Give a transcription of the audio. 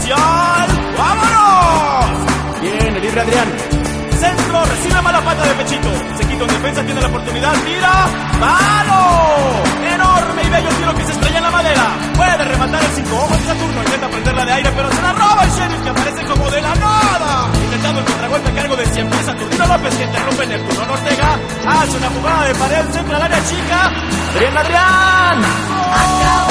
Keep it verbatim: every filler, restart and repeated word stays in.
oficial. ¡Vámonos! Bien, el libre Adrián. Centro, recibe mala pata de Pechito. Se quita en defensa, tiene la oportunidad, tira. ¡Palo! Enorme y bello tiro que se estrella en la madera. Puede rematar el cinco ojos de Saturno. Intenta prenderla de aire, pero se la roba el Sheriff, que aparece como de la nada. Intentando el contragolpe a cargo de cien pies Saturnino López, que interrumpe Neptuno Ortega. Hace una jugada de pared, centro al área chica. ¡Bien, Adrián! Acabó.